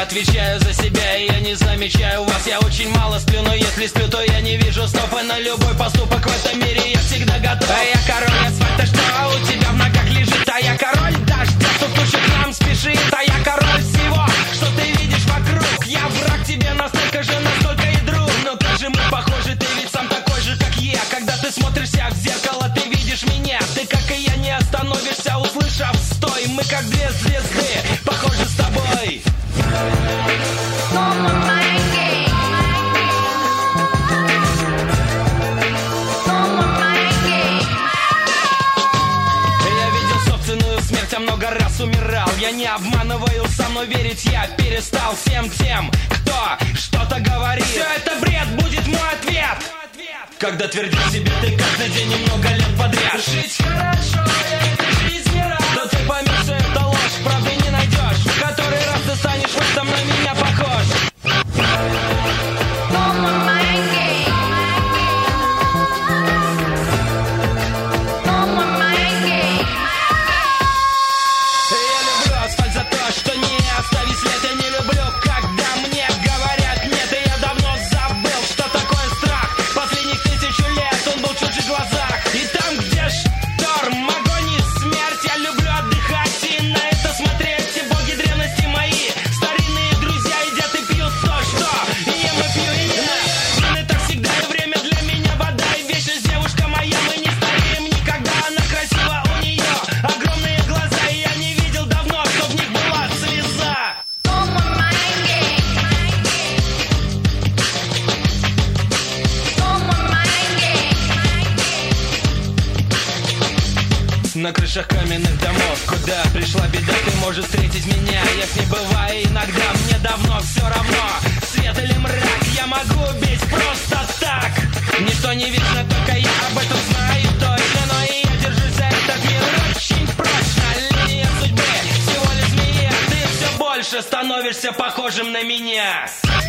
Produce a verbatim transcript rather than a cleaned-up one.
Отвечаю за себя, и я не замечаю вас. Я очень мало сплю, но если сплю, то я не вижу снов. И на любой поступок в этом мире я всегда готов. А я король асфальта, что у тебя в ногах лежит. А я король дождя, что тушит к нам спешит. А я король всего, что ты видишь вокруг. Я враг тебе настолько же, настолько и друг. Но как же мы похожи, ты ведь сам такой же, как я. Когда ты смотришься в зеркало, ты видишь меня. Ты, как и я, не остановишься, услышав стой. Мы как две звезды, похожи с тобой. Много раз умирал, я не обманываю сам, но верить я перестал всем тем, кто что-то говорит. Все это бред, будет мой ответ. Когда твердишь себе ты каждый день немного лет подряд. Жить хорошо, я этой жизни рад. Но ты поймешь, что это ложь, правды не найдешь. В который раз ты станешь в этом на меня похож. На крышах каменных домов, куда пришла беда, ты можешь встретить меня. Я с ней бываю иногда, мне давно все равно. Свет или мрак, я могу бить просто так. Ничто не вечно, только я об этом знаю точно. Но и я держусь за этот мир очень прочно. Линия судьбы, всего лишь змея. Ты все больше становишься похожим на меня.